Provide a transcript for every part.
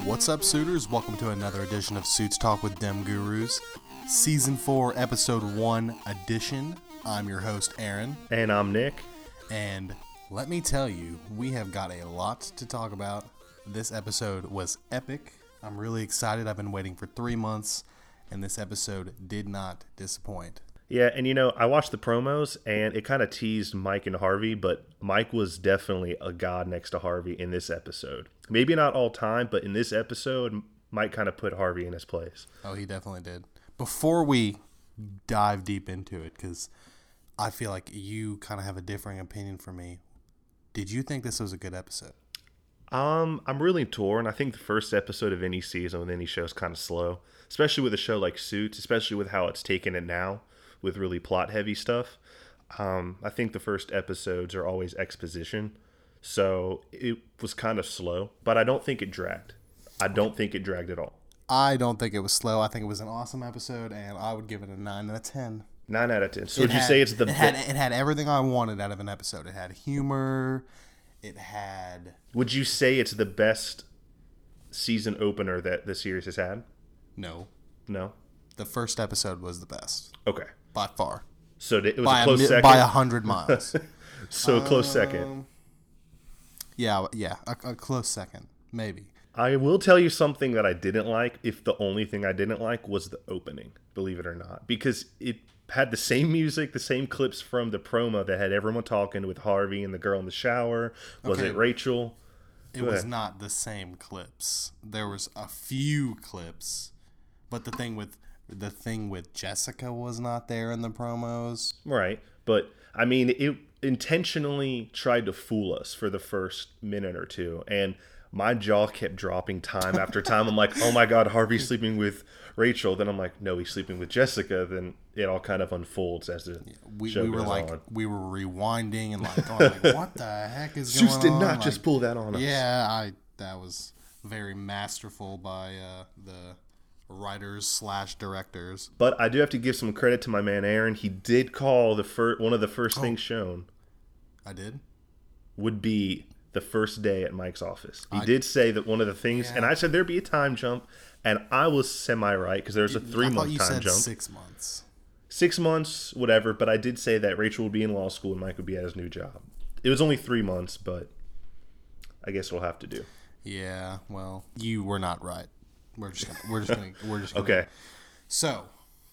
What's up, suitors? Welcome to another edition of Suits Talk with Dem Gurus, Season 4, Episode 1 edition. I'm your host, Aaron. And I'm Nick. And let me tell you, we have got a lot to talk about. This episode was epic. I'm really excited. I've been waiting for 3 months, and this episode did not disappoint. Yeah, and I watched the promos, and it kind of teased Mike and Harvey, but Mike was definitely a god next to Harvey in this episode. Maybe not all time, but in this episode, Mike kind of put Harvey in his place. Oh, he definitely did. Before we dive deep into it, because I feel like you kind of have a differing opinion from me, did you think this was a good episode? I'm really torn. I think the first episode of any season with any show is kind of slow, especially with a show like Suits, especially with how it's taken it now, with really plot-heavy stuff. I think the first episodes are always exposition, so it was kind of slow, but I don't think it dragged. I don't think it dragged at all. I don't think it was slow. I think it was an awesome episode, and I would give it a 9 out of 10. 9 out of 10. So would you say it's the best? It had everything I wanted out of an episode. It had humor. It had... Would you say it's the best season opener that the series has had? No. No? The first episode was the best. Okay. By far. So it was a close second? By 100 miles. So a close second. Yeah, a close second. Maybe. I will tell you something that I didn't like, if the only thing I didn't like was the opening, believe it or not. Because it had the same music, the same clips from the promo that had everyone talking with Harvey and the girl in the shower. Was it Rachel? It was not the same clips. There was a few clips, but the thing with Jessica was not there in the promos. Right, but I mean, it intentionally tried to fool us for the first minute or two, and my jaw kept dropping time after time. I'm like, oh my god, Harvey's sleeping with Rachel. Then I'm like, no, he's sleeping with Jessica. Then it all kind of unfolds as the show goes on. We were rewinding and going like, what the heck is going on? Zeus did not just pull that on us. Yeah, that was very masterful by the writers / directors. But I do have to give some credit to my man Aaron. He did call one of the first things shown. I did? Would be the first day at Mike's office. He did say that one of the things, and I said there'd be a time jump, and I was semi-right because there's a 3-month time jump. 6 months. 6 months, whatever, but I did say that Rachel would be in law school and Mike would be at his new job. It was only 3 months, but I guess we'll have to do. Yeah, well, you were not right. We're just gonna Okay. So,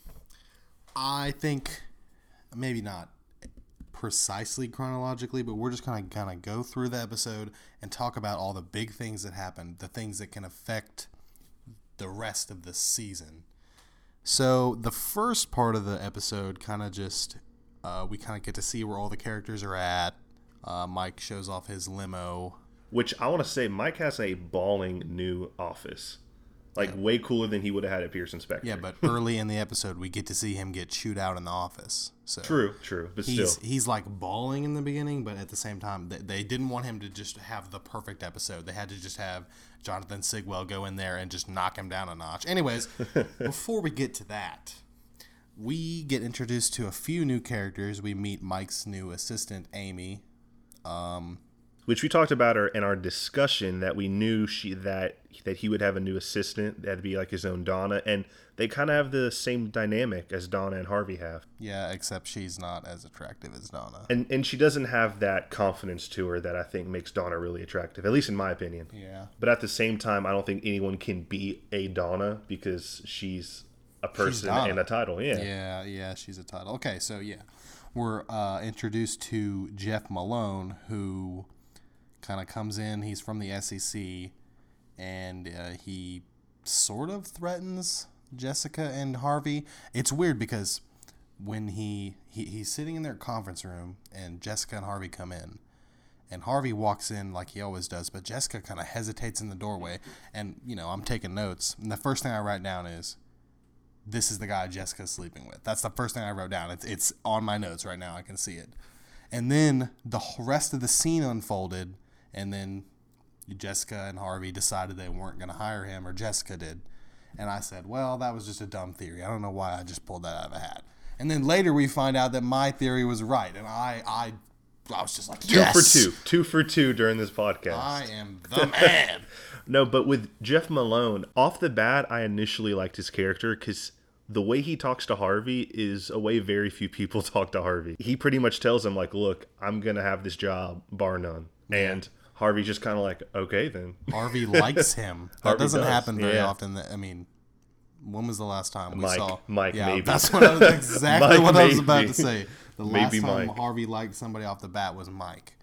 I think maybe not precisely chronologically, but we're just gonna kind of go through the episode and talk about all the big things that happened, the things that can affect the rest of the season. So the first part of the episode kind of just we kind of get to see where all the characters are at. Mike shows off his limo, which I want to say Mike has a balling new office. Way cooler than he would have had at Pearson Spectre. Yeah, but early in the episode, we get to see him get chewed out in the office. So True, but still. He's like bawling in the beginning, but at the same time, they didn't want him to just have the perfect episode. They had to just have Jonathan Sigwell go in there and just knock him down a notch. Anyways, before we get to that, we get introduced to a few new characters. We meet Mike's new assistant, Amy. Which we talked about in our discussion, that we knew that he would have a new assistant that'd be like his own Donna, and they kind of have the same dynamic as Donna and Harvey have. Yeah, except she's not as attractive as Donna. And she doesn't have that confidence to her that I think makes Donna really attractive, at least in my opinion. Yeah. But at the same time, I don't think anyone can beat a Donna because she's a person and a title. Yeah, she's a title. Okay, so yeah. We're introduced to Jeff Malone, who kind of comes in. He's from the SEC, and he sort of threatens Jessica and Harvey. It's weird because when he's sitting in their conference room and Jessica and Harvey come in, and Harvey walks in like he always does, but Jessica kind of hesitates in the doorway, and I'm taking notes, and the first thing I write down is, this is the guy Jessica's sleeping with. That's the first thing I wrote down. It's on my notes right now. I can see it. And then the rest of the scene unfolded, and then Jessica and Harvey decided they weren't going to hire him, or Jessica did. And I said, well, that was just a dumb theory. I don't know why I just pulled that out of a hat. And then later we find out that my theory was right. And I was just like, yes! Two for two during this podcast. I am the man. No, but with Jeff Malone, off the bat, I initially liked his character because the way he talks to Harvey is a way very few people talk to Harvey. He pretty much tells him, like, look, I'm going to have this job, bar none. Yeah. And Harvey's just kind of like, okay, then. Harvey likes him. That Harvey doesn't does. happen very Yeah. often. I mean, when was the last time we Mike. saw Mike, yeah, maybe. That's what I was exactly Mike, what I was maybe. about to say. The last Maybe time Mike. Harvey liked somebody off the bat was Mike.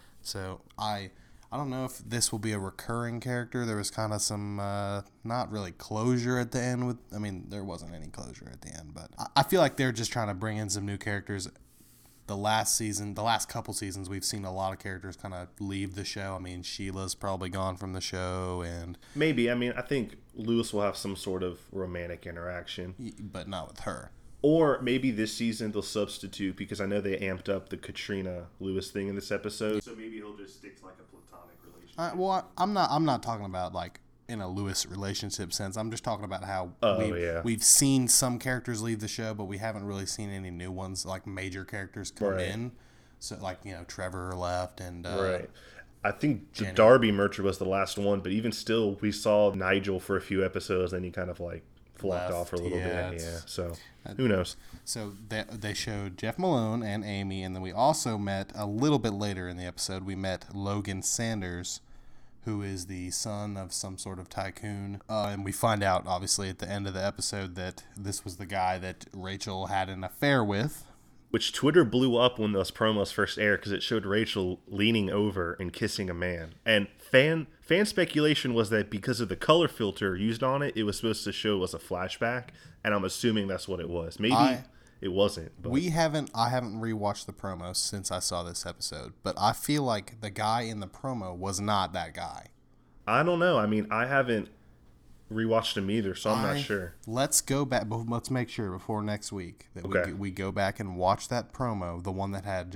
So I don't know if this will be a recurring character. There was kind of some not really closure at the end with. I mean, there wasn't any closure at the end, but I feel like they're just trying to bring in some new characters. The last couple seasons, we've seen a lot of characters kind of leave the show. I mean, Sheila's probably gone from the show, and Maybe. I mean, I think Lewis will have some sort of romantic interaction. but not with her. Or maybe this season they'll substitute, because I know they amped up the Katrina Lewis thing in this episode. So maybe he'll just stick to like a platonic relationship. Well, I'm not talking about like in a Lewis relationship sense. I'm just talking about how we've seen some characters leave the show, but we haven't really seen any new ones, like major characters come in. So like, Trevor left and Right. I think Jenny. the Darby merger was the last one, but even still, we saw Nigel for a few episodes, and he kind of like flopped off for a little bit. Yeah. So who knows? So they showed Jeff Malone and Amy, and then we also met a little bit later in the episode. We met Logan Sanders, who is the son of some sort of tycoon. And we find out, obviously, at the end of the episode that this was the guy that Rachel had an affair with. Which Twitter blew up when those promos first aired, because it showed Rachel leaning over and kissing a man. And fan speculation was that because of the color filter used on it, it was supposed to show as a flashback. And I'm assuming that's what it was. Maybe it wasn't. But. I haven't rewatched the promo since I saw this episode, but I feel like the guy in the promo was not that guy. I don't know. I mean, I haven't rewatched him either, so I'm not sure. Let's go back. Let's make sure before next week that we go back and watch that promo, the one that had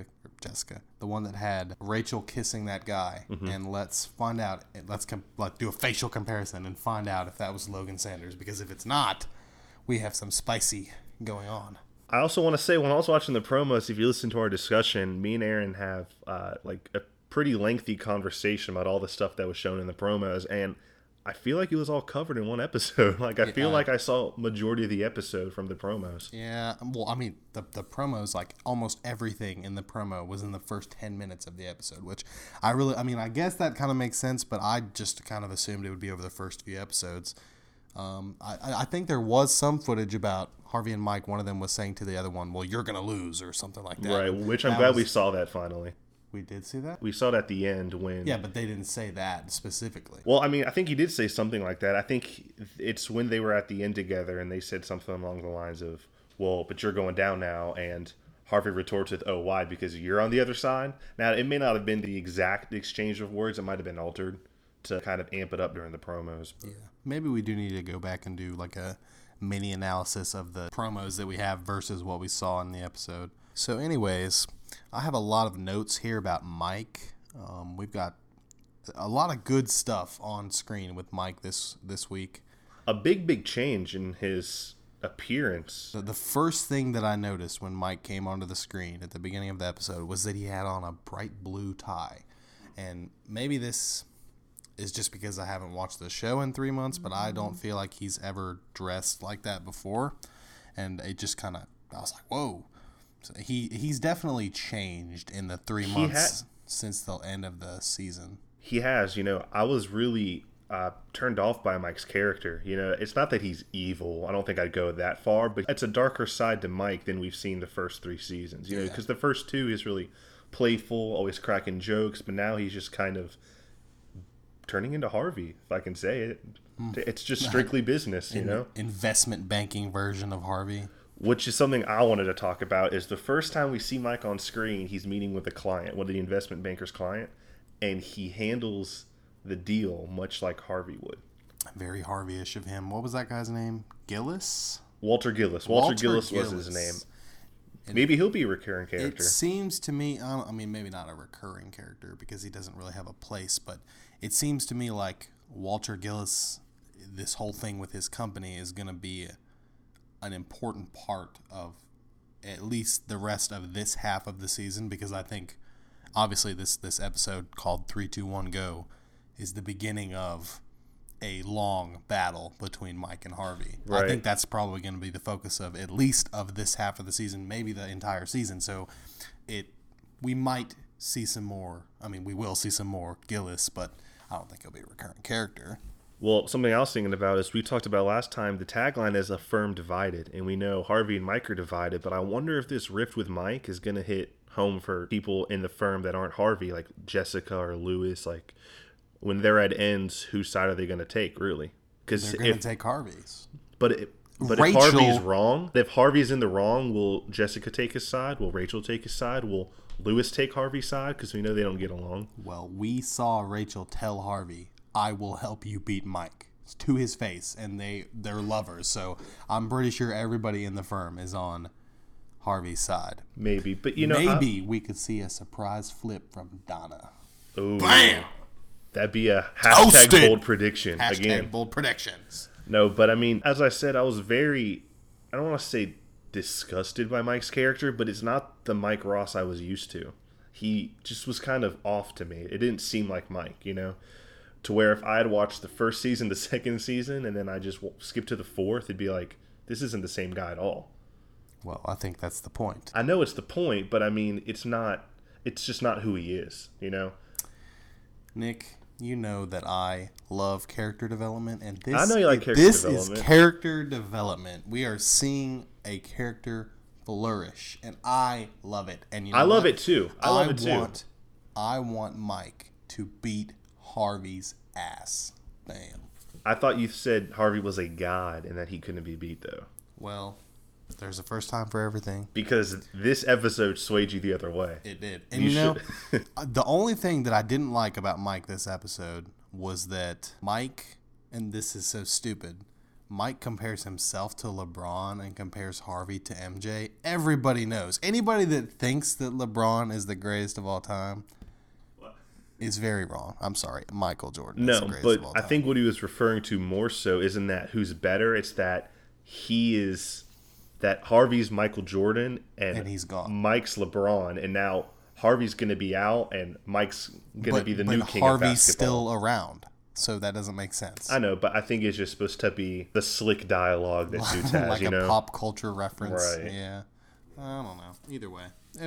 the one that had Rachel kissing that guy, and let's find out. Let's do a facial comparison and find out if that was Logan Sanders. Because if it's not, we have some spicy going on. I also want to say, when I was watching the promos, if you listen to our discussion, me and Aaron have like a pretty lengthy conversation about all the stuff that was shown in the promos, and I feel like it was all covered in one episode. Like, I feel like I saw majority of the episode from the promos. Yeah, well, I mean, the promos, like, almost everything in the promo was in the first 10 minutes of the episode, which I guess that kind of makes sense, but I just kind of assumed it would be over the first few episodes. I think there was some footage about Harvey and Mike. One of them was saying to the other one, well, you're going to lose, or something like that. Right, which I'm glad we saw that finally. We did see that? We saw it at the end when... Yeah, but they didn't say that specifically. Well, I mean, I think he did say something like that. I think it's when they were at the end together and they said something along the lines of, well, but you're going down now, and Harvey retorts with, oh, why? Because you're on the other side? Now, it may not have been the exact exchange of words. It might have been altered to kind of amp it up during the promos. Yeah. Maybe we do need to go back and do like a mini analysis of the promos that we have versus what we saw in the episode. So anyways, I have a lot of notes here about Mike. We've got a lot of good stuff on screen with Mike this week. A big change in his appearance. The first thing that I noticed when Mike came onto the screen at the beginning of the episode was that he had on a bright blue tie. And maybe this is just because I haven't watched the show in 3 months, but I don't feel like he's ever dressed like that before. And it just kind of, I was like, whoa. So he's definitely changed in the 3 months since the end of the season. He has. I was really turned off by Mike's character. It's not that he's evil. I don't think I'd go that far, but it's a darker side to Mike than we've seen the first 3 seasons. Because the first 2 is really playful, always cracking jokes, but now he's just kind of turning into Harvey, if I can say it. It's just strictly business, Investment banking version of Harvey. Which is something I wanted to talk about, is the first time we see Mike on screen, he's meeting with a client, one of the investment banker's client, and he handles the deal much like Harvey would. Very Harvey-ish of him. What was that guy's name? Gillis? Walter Gillis. Walter Gillis was his name. And maybe he'll be a recurring character. It seems to me, I mean, maybe not a recurring character because he doesn't really have a place, but it seems to me like Walter Gillis, this whole thing with his company is going to be an important part of at least the rest of this half of the season, because I think obviously this episode called 3, 2, 1 Go is the beginning of a long battle between Mike and Harvey. Right. I think that's probably going to be the focus of at least of this half of the season, maybe the entire season. So we might see some more. I mean, we will see some more Gillis, but I don't think he'll be a recurring character. Well, something I was thinking about is we talked about last time, the tagline is a firm divided, and we know Harvey and Mike are divided, but I wonder if this rift with Mike is going to hit home for people in the firm that aren't Harvey, like Jessica or Lewis. Like, when their ad ends, whose side are they going to take, really? Because they're going to take Harvey's. But if Harvey's wrong, if Harvey's in the wrong, will Jessica take his side? Will Rachel take his side? Will Lewis take Harvey's side? Because we know they don't get along. Well, we saw Rachel tell Harvey, "I will help you beat Mike," to his face, and they're lovers. So I'm pretty sure everybody in the firm is on Harvey's side. Maybe, but maybe we could see a surprise flip from Donna. Ooh, bam! That'd be a hashtag bold prediction. Hashtag bold predictions. No, but I mean, as I said, I was I don't want to say disgusted by Mike's character, but it's not the Mike Ross I was used to. He just was kind of off to me. It didn't seem like Mike, to where if I had watched the first season, the second season, and then I just skipped to the fourth, it'd be like, this isn't the same guy at all. Well, I think that's the point. I know it's the point, but I mean, it's just not who he is, Nick, you know that I love character development, and I know you like character development. This is character development. We are seeing a character flourish, and I love it. And I love it too. I want Mike to beat Harvey's ass. Bam. I thought you said Harvey was a god and that he couldn't be beat, though. Well, there's a first time for everything. Because this episode swayed you the other way. It did. And the only thing that I didn't like about Mike this episode was that Mike, and this is so stupid, Mike compares himself to LeBron and compares Harvey to MJ. Everybody knows. Anybody that thinks that LeBron is the greatest of all time is very wrong. I'm sorry. Michael Jordan is the greatest of all time. I think what he was referring to more so isn't that who's better. It's that that Harvey's Michael Jordan and he's gone. Mike's LeBron, and now Harvey's going to be out and Mike's going to be the new king of basketball. Harvey's still around, so that doesn't make sense. I know, but I think it's just supposed to be the slick dialogue that Suits has, like a pop culture reference. Right. Yeah. I don't know. Either way, it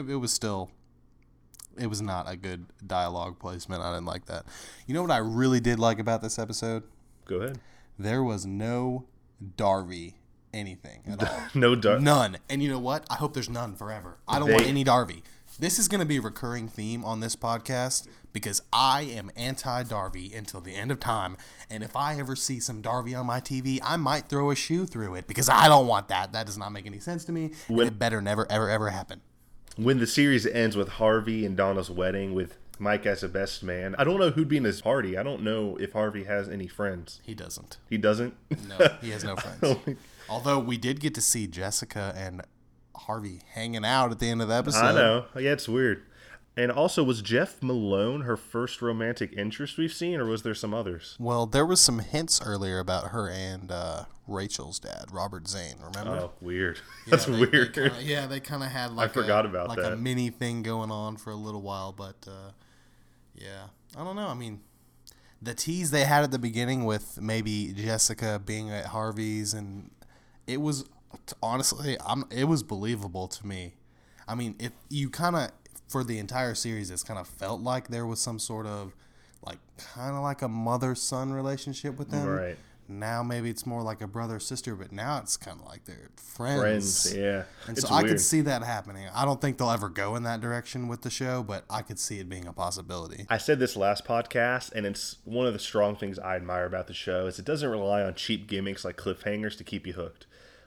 was not a good dialogue placement. I didn't like that. You know what I really did like about this episode? Go ahead. There was no Darby anything at all. No Darby. None. And you know what? I hope there's none forever. I don't want any Darby. This is going to be a recurring theme on this podcast because I am anti-Darby until the end of time. And if I ever see some Darby on my TV, I might throw a shoe through it because I don't want that. That does not make any sense to me. And it better never, ever, ever happen. When the series ends with Harvey and Donna's wedding with Mike as a best man, I don't know who'd be in his party. I don't know if Harvey has any friends. He doesn't. He doesn't? No, he has no friends. Although we did get to see Jessica and Harvey hanging out at the end of the episode. I know. Yeah, it's weird. And also, was Jeff Malone her first romantic interest we've seen, or was there some others? Well, there was some hints earlier about her and Rachel's dad, Robert Zane, remember? Oh, weird. That's weird. They kind of had like I forgot about like that. a mini thing going on for a little while, but yeah. I don't know. I mean, the tease they had at the beginning with maybe Jessica being at Harvey's, and it was, honestly, it was believable to me. I mean, if you kind of, for the entire series, it's kind of felt like there was some sort of, like, kind of like a mother-son relationship with them. Right. Now maybe it's more like a brother-sister, but now it's kind of like they're friends. Friends, yeah. And so I could see that happening. I don't think they'll ever go in that direction with the show, but I could see it being a possibility. I said this last podcast, and it's one of the strong things I admire about the show is it doesn't rely on cheap gimmicks like cliffhangers to keep you hooked.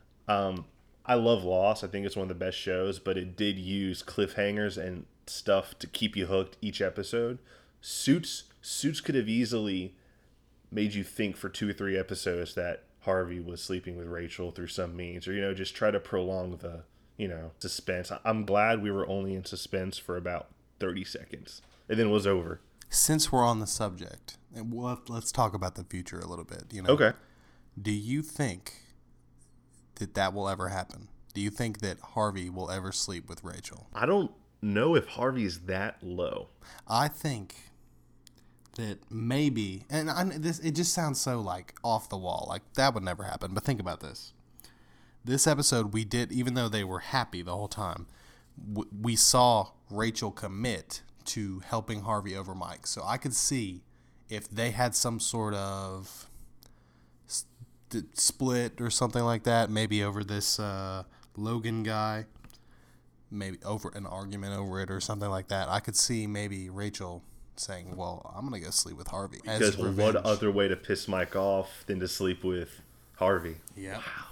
I love Lost. I think it's one of the best shows, but it did use cliffhangers and stuff to keep you hooked each episode. Suits could have easily made you think for 2 or 3 episodes that Harvey was sleeping with Rachel through some means, or, just try to prolong the, suspense. I'm glad we were only in suspense for about 30 seconds, and then it was over. Since we're on the subject, let's talk about the future a little bit. Okay. Do you think that will ever happen? Do you think that Harvey will ever sleep with Rachel? I don't know if Harvey's that low. I think that maybe, and it just sounds so like off the wall, like that would never happen. But think about this. This episode we did, even though they were happy the whole time, we saw Rachel commit to helping Harvey over Mike. So I could see if they had some sort of split or something like that, maybe over this Logan guy, maybe over an argument over it or something like that. I could see maybe Rachel saying, well, I'm going to go sleep with Harvey. Because what other way to piss Mike off than to sleep with Harvey? Yeah. Wow.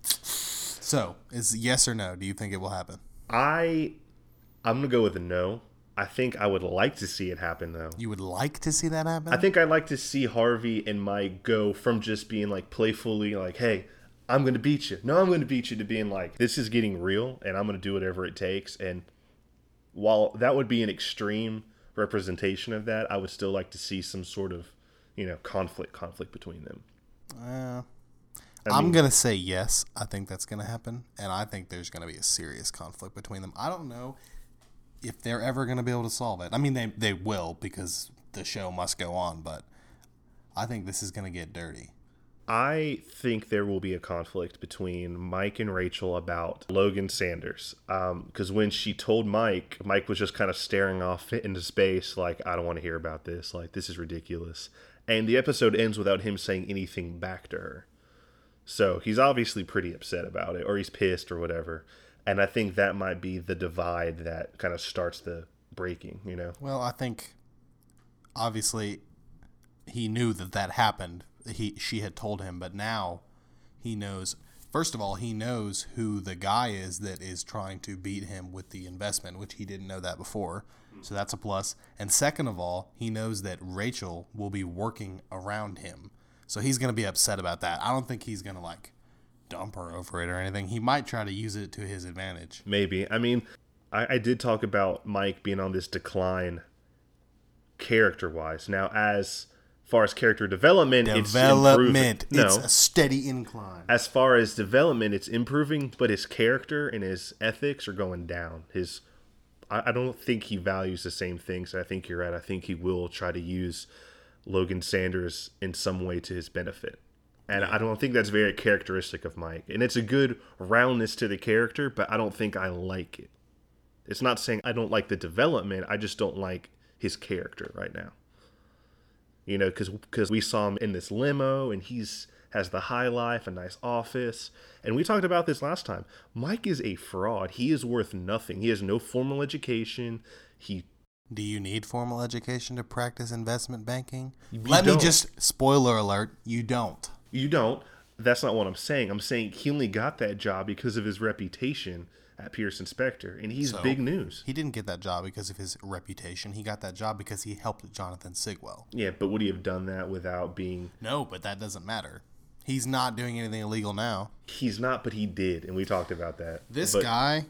So, is yes or no? Do you think it will happen? I'm going to go with a no. I think I would like to see it happen, though. You would like to see that happen? I think I'd like to see Harvey and Mike go from just being like playfully like, hey, I'm going to beat you. No, I'm going to beat you, to being like, this is getting real and I'm going to do whatever it takes. And while that would be an extreme representation of that, I would still like to see some sort of, conflict between them. I'm going to say yes. I think that's going to happen. And I think there's going to be a serious conflict between them. I don't know if they're ever going to be able to solve it. I mean, they will, because the show must go on. But I think this is going to get dirty. I think there will be a conflict between Mike and Rachel about Logan Sanders. Because when she told Mike was just kind of staring off into space like, I don't want to hear about this. Like, this is ridiculous. And the episode ends without him saying anything back to her. So he's obviously pretty upset about it, or he's pissed or whatever. And I think that might be the divide that kind of starts the breaking, Well, I think obviously he knew that happened. She had told him, but now he knows. First of all, he knows who the guy is that is trying to beat him with the investment, which he didn't know that before. So that's a plus. And second of all, he knows that Rachel will be working around him. So he's going to be upset about that. I don't think he's going to dump her over it or anything. He might try to use it to his advantage. Maybe. I mean, I did talk about Mike being on this decline character-wise. Now, as far as character development, it's improving. It's a steady incline. As far as development, it's improving, but his character and his ethics are going down. I don't think he values the same things. I think you're right. I think he will try to use Logan Sanders in some way to his benefit. And I don't think that's very characteristic of Mike. And it's a good roundness to the character, but I don't think I like it. It's not saying I don't like the development. I just don't like his character right now. Because we saw him in this limo, and has the high life, a nice office. And we talked about this last time. Mike is a fraud. He is worth nothing. He has no formal education. Do you need formal education to practice investment banking? Let me just, spoiler alert, you don't. You don't. That's not what I'm saying. I'm saying he only got that job because of his reputation at Pearson Spector, and he's big news. He didn't get that job because of his reputation. He got that job because he helped Jonathan Sigwell. Yeah, but would he have done that without being... No, but that doesn't matter. He's not doing anything illegal now. He's not, but he did, and we talked about that. This guy,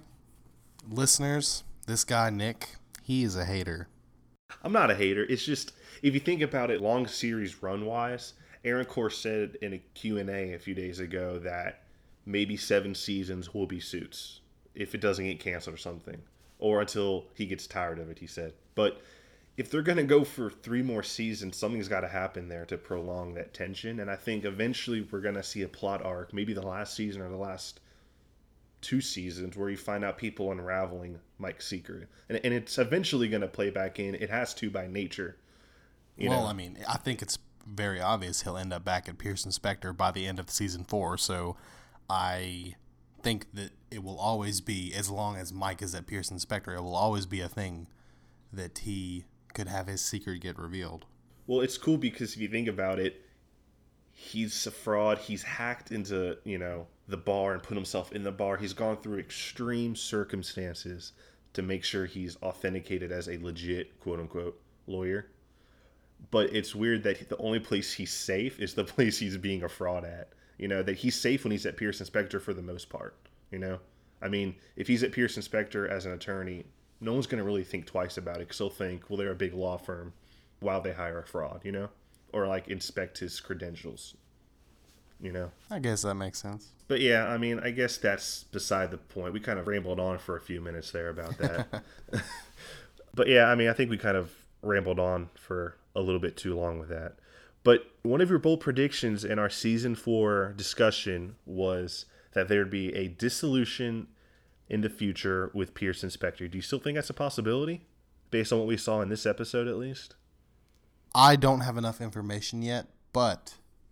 Nick, he is a hater. I'm not a hater. It's just, if you think about it long series run-wise, Aaron Kors said in a Q&A a few days ago that maybe 7 seasons will be Suits if it doesn't get canceled or something. Or until he gets tired of it, he said. But if they're going to go for 3 more seasons, something's got to happen there to prolong that tension. And I think eventually we're going to see a plot arc, maybe the last season or the last 2 seasons, where you find out people unraveling Mike's secret. And it's eventually going to play back in. It has to by nature. I mean, I think it's very obvious he'll end up back at Pearson Spector by the end of season 4. So I think that it will always be, as long as Mike is at Pearson Spector, it will always be a thing that he could have his secret get revealed. Well, it's cool because if you think about it, he's a fraud. He's hacked into, the bar and put himself in the bar. He's gone through extreme circumstances to make sure he's authenticated as a legit, quote-unquote, lawyer. But it's weird that the only place he's safe is the place he's being a fraud at. That he's safe when he's at Pearson Spector for the most part. I mean, if he's at Pearson Spector as an attorney, no one's going to really think twice about it because they'll think, well, they're a big law firm while they hire a fraud, or inspect his credentials, I guess that makes sense. But yeah, I mean, I guess that's beside the point. We kind of rambled on for a few minutes there about that. But yeah, I mean, I think we kind of rambled on for a little bit too long with that. But one of your bold predictions in our season 4 discussion was that there'd be a dissolution in the future with Pierce and Spectre. Do you still think that's a possibility? Based on what we saw in this episode, at least? I don't have enough information yet, but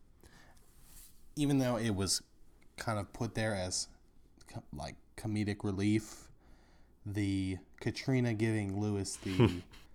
even though it was kind of put there as like comedic relief, the Katrina giving Lewis the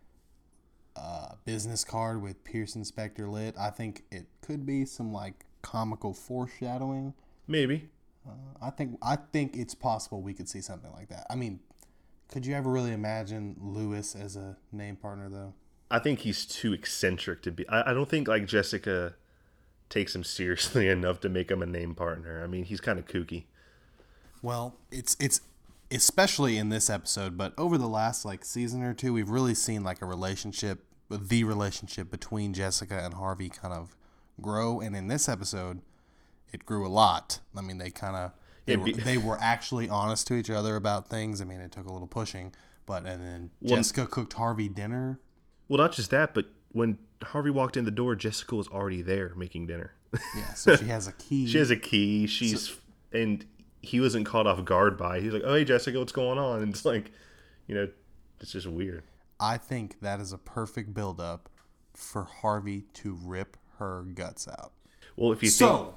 business card with Pierce and Spectre lit, I think it could be some like comical foreshadowing. Maybe. I think it's possible we could see something like that. I mean, could you ever really imagine Lewis as a name partner, though? I think he's too eccentric to be. I don't think like Jessica takes him seriously enough to make him a name partner. I mean, he's kind of kooky. Well, it's especially in this episode, but over the last like season or two, we've really seen like the relationship between Jessica and Harvey kind of grow, and in this episode, it grew a lot. I mean, they were actually honest to each other about things. I mean, it took a little pushing, and then Jessica cooked Harvey dinner. Well, not just that, but when Harvey walked in the door, Jessica was already there making dinner. Yeah, so she has a key. She has a key. And he wasn't caught off guard by it. He's like, "Oh, hey, Jessica, what's going on?" And it's like, it's just weird. I think that is a perfect build-up for Harvey to rip her guts out. Well, if you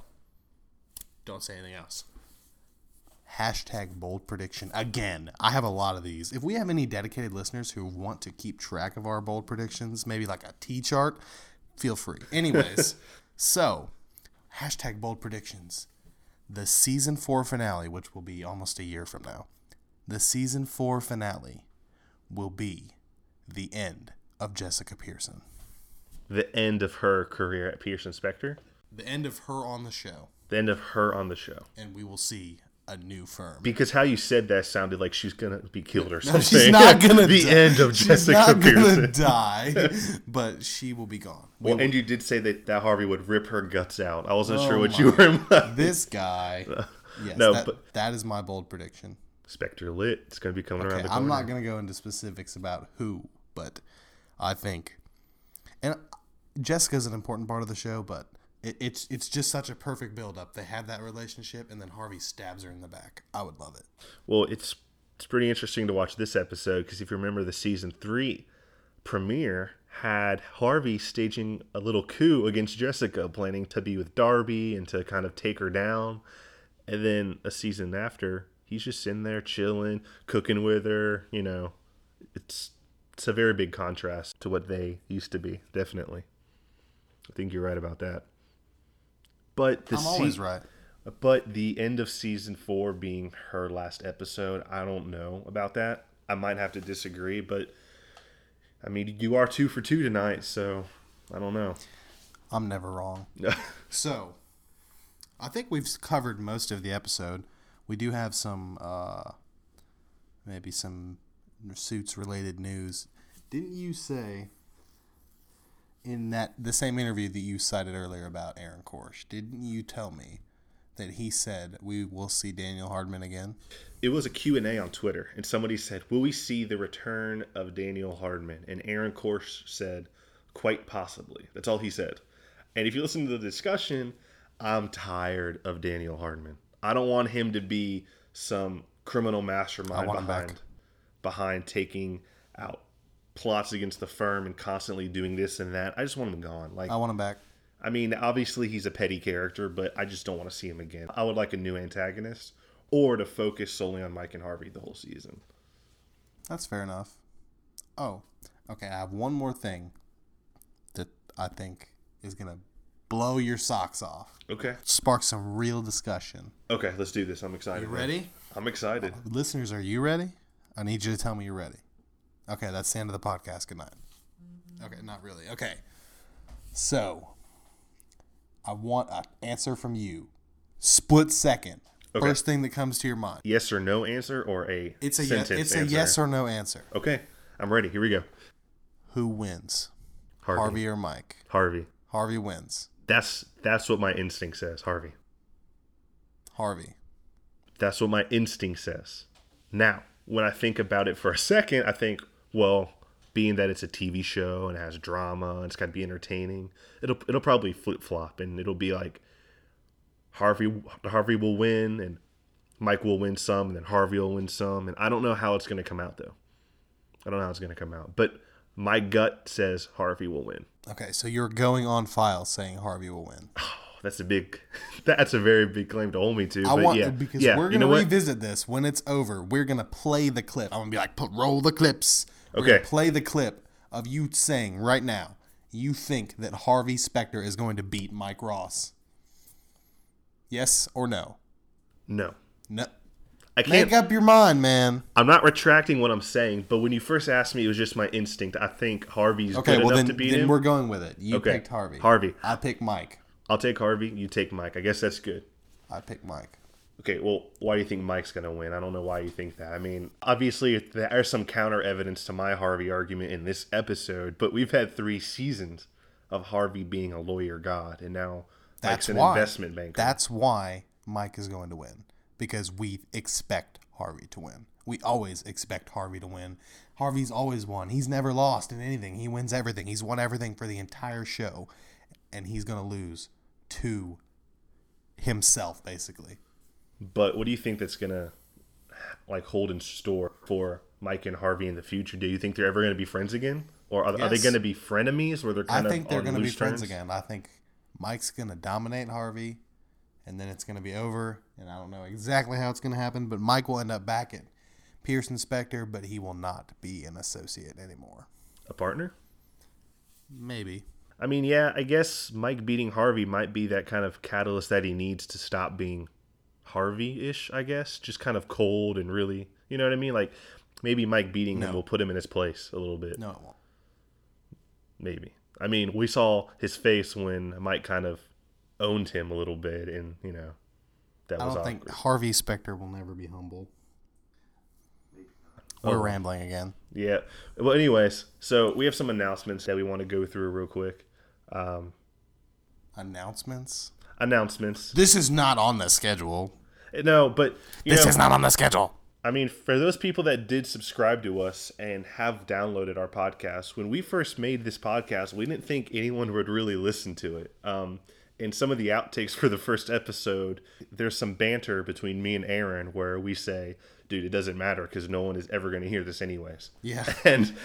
don't say anything else. Hashtag bold prediction. Again, I have a lot of these. If we have any dedicated listeners who want to keep track of our bold predictions, maybe like a T-chart, feel free. Anyways, so, hashtag bold predictions. The season 4 finale, which will be almost a year from now, the season 4 finale will be the end of Jessica Pearson. The end of her career at Pierce and Spectre? The end of her on the show. The end of her on the show. And we will see a new firm. Because how you said that sounded like she's going to be killed or something. No, she's not going to die. The end of Jessica Pearson. She's not going to die, but she will be gone. And you did say that Harvey would rip her guts out. I wasn't sure what you were implying. This guy. Yes, that is my bold prediction. Spectre lit. It's going to be coming around the corner. I'm not going to go into specifics about who, but I think... And Jessica's an important part of the show, but... It's just such a perfect build-up. They have that relationship, and then Harvey stabs her in the back. I would love it. Well, it's pretty interesting to watch this episode, because if you remember the season 3 premiere had Harvey staging a little coup against Jessica, planning to be with Darby and to kind of take her down. And then a season after, he's just sitting there chilling, cooking with her. It's a very big contrast to what they used to be, definitely. I think you're right about that. But I'm always right. But the end of season 4 being her last episode, I don't know about that. I might have to disagree, but I mean, you are 2 for 2 tonight, so I don't know. I'm never wrong. So, I think we've covered most of the episode. We do have some, maybe some Suits related news. Didn't you say... in the same interview that you cited earlier about Aaron Korsh, didn't you tell me that he said we will see Daniel Hardman again? It was a Q&A on Twitter, and somebody said, will we see the return of Daniel Hardman? And Aaron Korsh said, quite possibly. That's all he said. And if you listen to the discussion, I'm tired of Daniel Hardman. I don't want him to be some criminal mastermind behind taking out plots against the firm and constantly doing this and that. I just want him gone. I want him back. I mean, obviously he's a petty character, but I just don't want to see him again. I would like a new antagonist, or to focus solely on Mike and Harvey the whole season. That's fair enough. Oh, okay. I have one more thing that I think is going to blow your socks off. Okay. Spark some real discussion. Okay, let's do this. I'm excited. You ready? I'm excited. Listeners, are you ready? I need you to tell me you're ready. Okay, that's the end of the podcast. Good night. Okay, not really. Okay. So, I want an answer from you. Split second. Okay. First thing that comes to your mind. Yes or no answer, or a sentence answer? It's a yes or no answer. Okay, I'm ready. Here we go. Who wins? Harvey or Mike? Harvey. Harvey wins. That's what my instinct says. Harvey. That's what my instinct says. Now, when I think about it for a second, I think, well, being that it's a TV show and it has drama and it's got to be entertaining, it'll probably flip flop and it'll be like Harvey will win and Mike will win some and then Harvey will win some, and I don't know how it's going to come out though. I don't know how it's going to come out, but my gut says Harvey will win. Okay, so you're going on file saying Harvey will win. That's a very big claim to hold me to. Because we're going to revisit this when it's over. We're going to play the clip. I'm going to be like, roll the clips. We're going to play the clip of you saying right now, you think that Harvey Specter is going to beat Mike Ross. Yes or no? No. No. I can't. Make up your mind, man. I'm not retracting what I'm saying, but when you first asked me, it was just my instinct. I think Harvey's good enough to beat him. Then we're going with it. You picked Harvey. Harvey. I picked Mike. I'll take Harvey. You take Mike. I guess that's good. I picked Mike. Okay, well, why do you think Mike's going to win? I don't know why you think that. I mean, obviously, there's some counter evidence to my Harvey argument in this episode, but we've had 3 seasons of Harvey being a lawyer god, and now Mike's an investment banker. That's why Mike is going to win. Because we expect Harvey to win. We always expect Harvey to win. Harvey's always won. He's never lost in anything. He wins everything. He's won everything for the entire show. And he's going to lose to himself, basically. But what do you think that's going to hold in store for Mike and Harvey in the future? Do you think they're ever going to be friends again? Or are they going to be frenemies? Where they're I think they're going to be friends again. I think Mike's going to dominate Harvey. And then it's going to be over, and I don't know exactly how it's going to happen, but Mike will end up back at Pearson Specter, but he will not be an associate anymore. A partner? Maybe. I mean, yeah, I guess Mike beating Harvey might be that kind of catalyst that he needs to stop being Harvey-ish, I guess. Just kind of cold and really, you know what I mean? Like, maybe Mike beating him will put him in his place a little bit. No, it won't. Maybe. I mean, we saw his face when Mike kind of owned him a little bit, and that was awkward. I don't think Harvey Specter will never be humble. We're rambling again. Yeah. Well, anyways, so we have some announcements that we want to go through real quick. Announcements. This is not on the schedule. No, but this is not on the schedule. I mean, for those people that did subscribe to us and have downloaded our podcast, when we first made this podcast, we didn't think anyone would really listen to it. In some of the outtakes for the first episode, there's some banter between me and Aaron where we say, dude, it doesn't matter because no one is ever going to hear this anyways. Yeah. And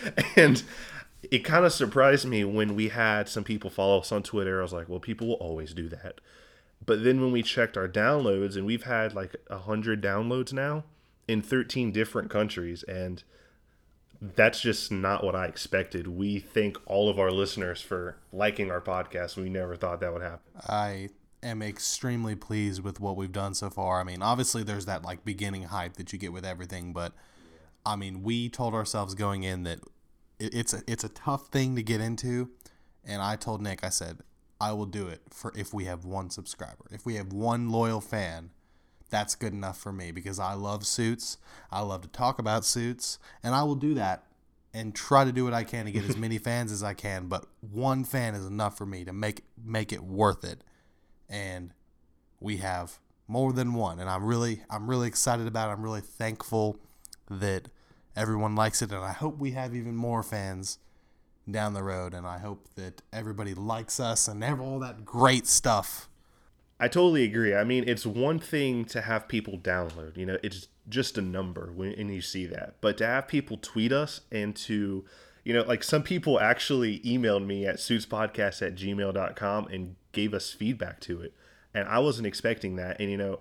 it kind of surprised me when we had some people follow us on Twitter. I was like, well, people will always do that. But then when we checked our downloads, and we've had like 100 downloads now in 13 different countries, and that's just not what I expected. We thank all of our listeners for liking our podcast. We never thought that would happen. I am extremely pleased with what we've done so far. I mean, obviously there's that beginning hype that you get with everything, but I mean, we told ourselves going in that it's a tough thing to get into, and I told Nick, I said, I will do it for if we have 1 subscriber. If we have 1 loyal fan, that's good enough for me because I love Suits. I love to talk about Suits, and I will do that and try to do what I can to get as many fans as I can. But 1 fan is enough for me to make it worth it. And we have more than 1, and I'm really excited about it. I'm really thankful that everyone likes it, and I hope we have even more fans down the road. And I hope that everybody likes us and all that great stuff. I totally agree. I mean, it's one thing to have people download, it's just a number when you see that. But to have people tweet us and to, some people actually emailed me at suitspodcast@gmail.com and gave us feedback to it. And I wasn't expecting that. And,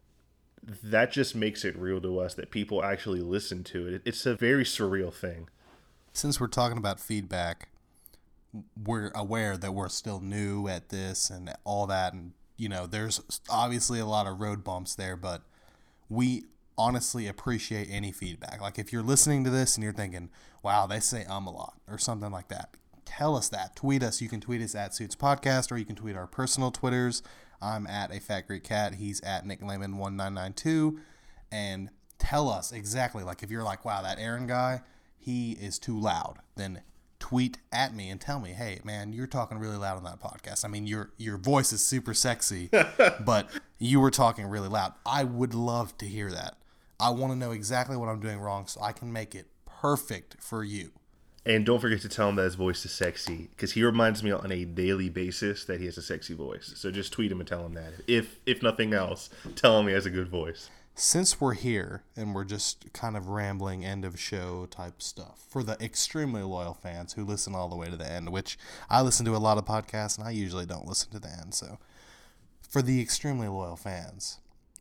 that just makes it real to us that people actually listen to it. It's a very surreal thing. Since we're talking about feedback, we're aware that we're still new at this and all that, and there's obviously a lot of road bumps there, but we honestly appreciate any feedback. Like if you're listening to this and you're thinking, wow, they say a lot or something like that, tell us that. Tweet us. You can tweet us at Suits Podcast, or you can tweet our personal Twitters. I'm at A Fat Greek Cat. He's at Nick Lehman 1992. And tell us exactly, like if you're like, wow, that Aaron guy, he is too loud, then tweet at me and tell me, hey, man, you're talking really loud on that podcast. I mean, your voice is super sexy, but you were talking really loud. I would love to hear that. I want to know exactly what I'm doing wrong so I can make it perfect for you. And don't forget to tell him that his voice is sexy, because he reminds me on a daily basis that he has a sexy voice. So just tweet him and tell him that. If nothing else, tell him he has a good voice. Since we're here and we're just kind of rambling end of show type stuff, for the extremely loyal fans who listen all the way to the end, which I listen to a lot of podcasts and I usually don't listen to the end, so for the extremely loyal fans,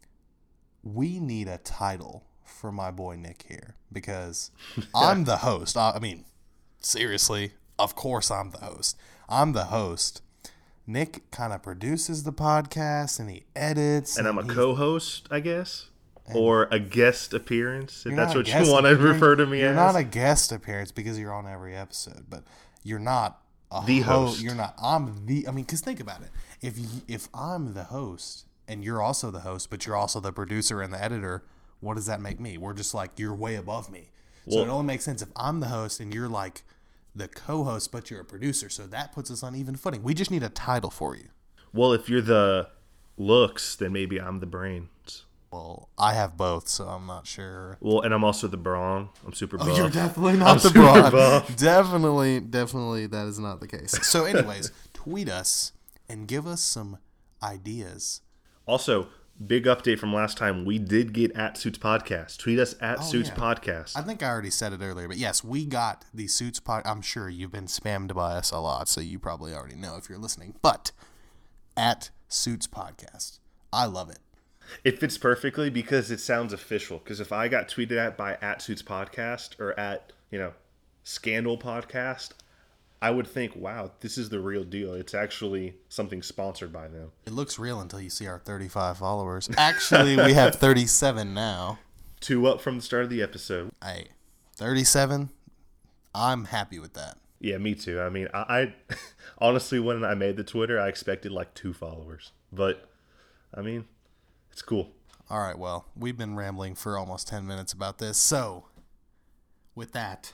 we need a title for my boy Nick here, because I'm the host. I mean, seriously, of course I'm the host. I'm the host. Nick kind of produces the podcast and he edits. And I'm a co-host, I guess? Or a guest appearance, if that's what you want to refer to me as. You're not a guest appearance because you're on every episode, but you're not the host. You're not. Because think about it. If I'm the host and you're also the host, but you're also the producer and the editor, what does that make me? We're just like, you're way above me. So it only makes sense if I'm the host and you're like the co-host, but you're a producer. So that puts us on even footing. We just need a title for you. Well, if you're the looks, then maybe I'm the brains. Well, I have both, so I'm not sure. Well, and I'm also the brawn. I'm super buff. Oh, you're definitely not the brawn. Definitely, that is not the case. So anyways, tweet us and give us some ideas. Also, big update from last time. We did get at Suits Podcast. Tweet us at Suits Podcast. I think I already said it earlier, but yes, we got the Suits Podcast. I'm sure you've been spammed by us a lot, so you probably already know if you're listening. But at Suits Podcast. I love it. It fits perfectly because it sounds official. Because if I got tweeted at by at Suits Podcast or at, Scandal Podcast, I would think, wow, this is the real deal. It's actually something sponsored by them. It looks real until you see our 35 followers. Actually, we have 37 now. 2 up from the start of the episode. Hey, 37? I'm happy with that. Yeah, me too. I mean, I honestly, when I made the Twitter, I expected like 2 followers. But, I mean, it's cool. All right, well, we've been rambling for almost 10 minutes about this. So, with that,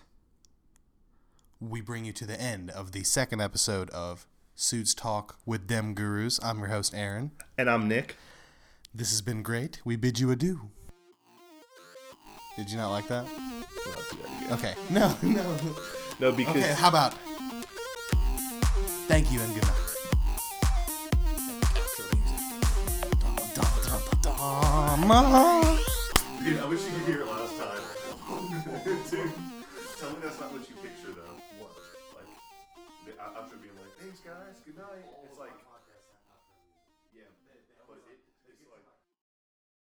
we bring you to the end of the second episode of Suits Talk with Dem Gurus. I'm your host, Aaron. And I'm Nick. This has been great. We bid you adieu. Did you not like that? Okay. No. No, because... Okay, how about... Thank you and good night. Dude, I wish you could hear it last time. Dude, tell me that's not what you picture, though. What? Like, after being like, thanks, guys, good night. It's like...